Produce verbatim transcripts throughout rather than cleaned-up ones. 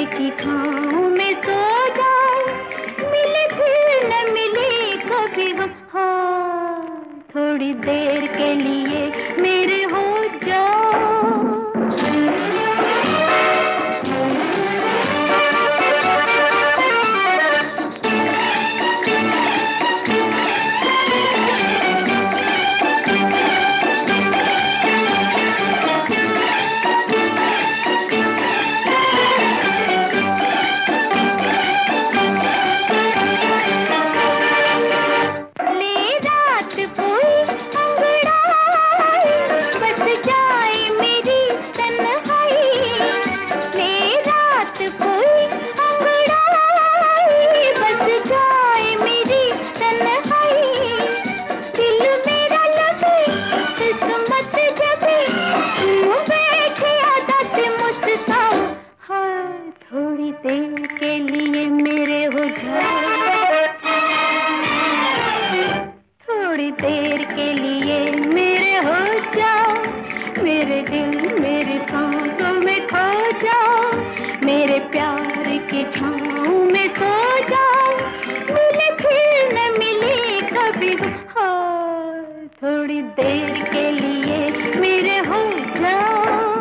की छाँव में सो जाओ, मिले फिर न मिले कभी हम। हाँ, थोड़ी देर के लिए मेरे हो जाओ। देर के लिए मेरे हो जाओ, थोड़ी देर के लिए मेरे हो जाओ, मेरे दिल मेरी सांसों में खो जाओ, मेरे प्यार की छाँव में सो जाओ, मिले फिर न मिले कभी। हाँ, थोड़ी देर के लिए मेरे हो जाओ।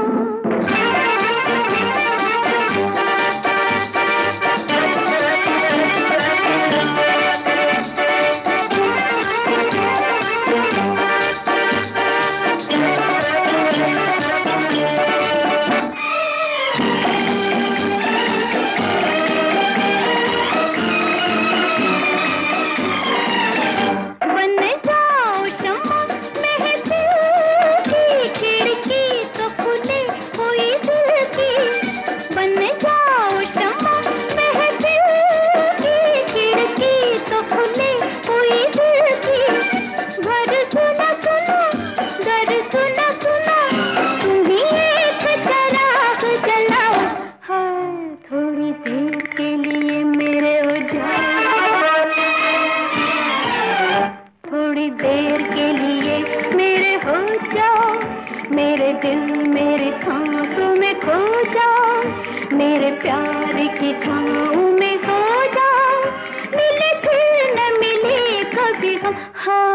देर के लिए मेरे हो जाओ, मेरे दिल मेरे सांसों में खो जाओ, मेरे प्यार की छाँव में सो जाओ, मिले फिर न मिले कभी हम। हाँ,